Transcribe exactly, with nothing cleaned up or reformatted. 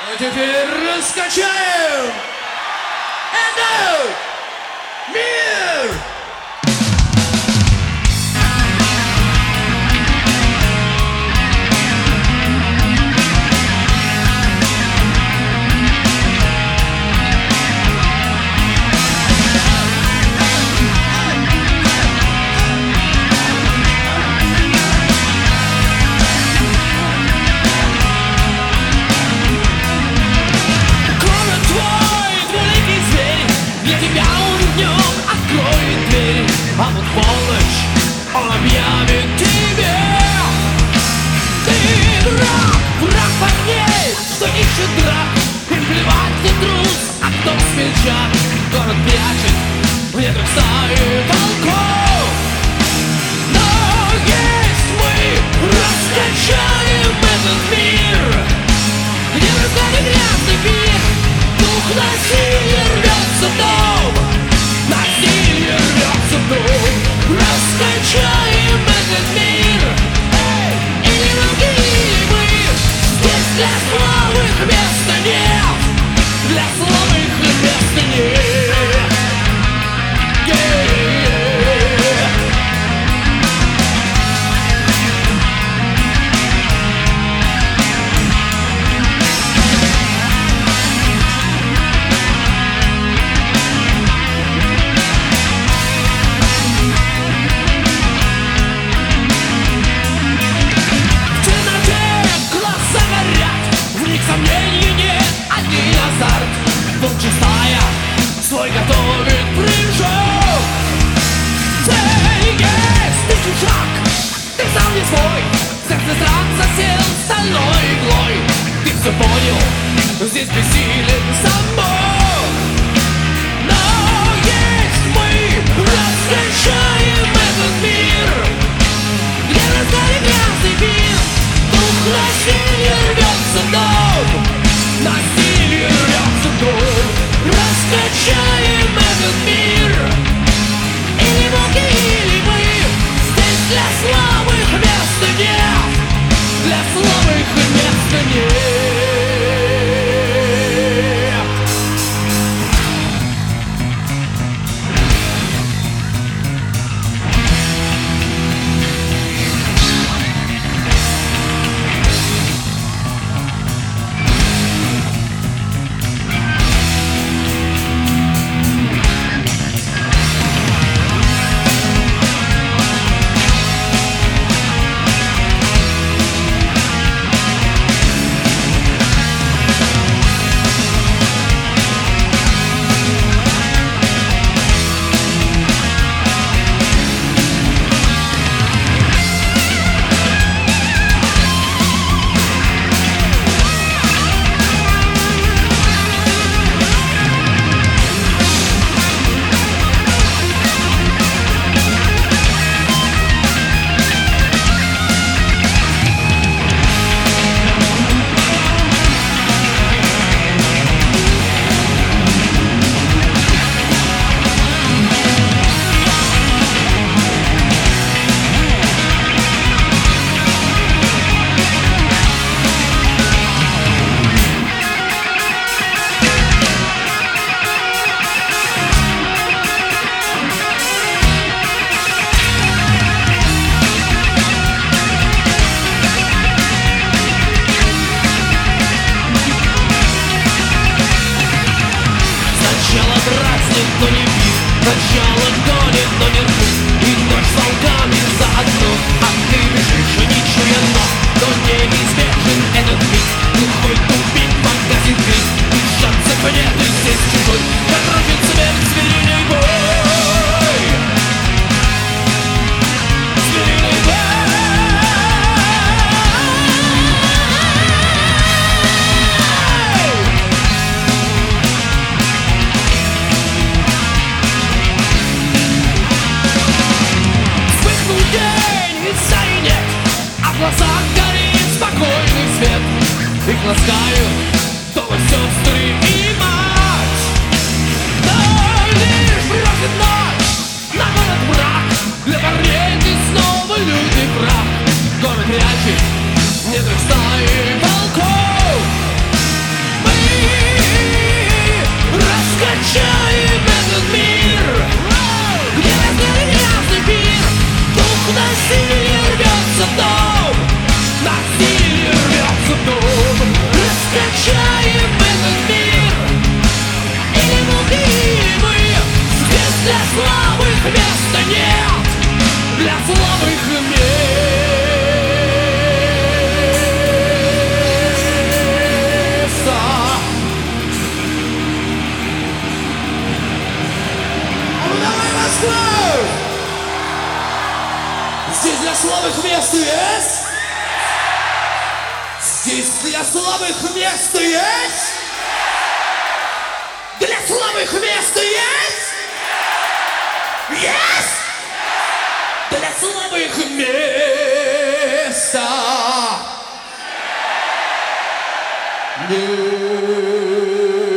А теперь раскачаем! And out! Мир! А вот полночь он объявит тебе: ты враг, враг парней, что ищет драк. Им плевать, кто трус, а кто смельчак. Город прячет в недрах стаи волков. Но есть мы, раскачаем этот мир, где в разгаре грязный пир дух насилия рвется в дом. Насилие рвется в дом. Раскачаем этот мир. И не могли мы. Здесь для слабых места нет. Для слабых места нет. Yeah. Сомнений нет, один азарт. Волчья стая свой готовит прыжок. Цель есть, ты чужак, ты сам не свой. Сердце страх засел стальной иглой. Ты все понял, здесь бессилен сам Бог. Но есть мы, раскачаем этот мир, где в разгаре грязный пир дух насилия рвется в дом. Насилие рвется в дом. Раскачаем этот мир. И не могли мы. Здесь для слабых места нет. Для слабых места нет. Но не бит, начало гонит, но не рвут. И ночь с волками заодно. А ты бежишь, и не чуя ног. Но неизбежен этот миг. Глухой тупик, погасит крик. И шансов нет, и здесь чужой. Торопит смерть, звериный бой. Звериный бой. В глазах горит спокойный свет. Их ласкают то сестры и мать. Но лишь бросит ночь на город враг. Для парней ты снова люди прав. Город прячет в недрах стаи волков. слабых место есть? Для слабых место есть? Есть! Для слабых места нет.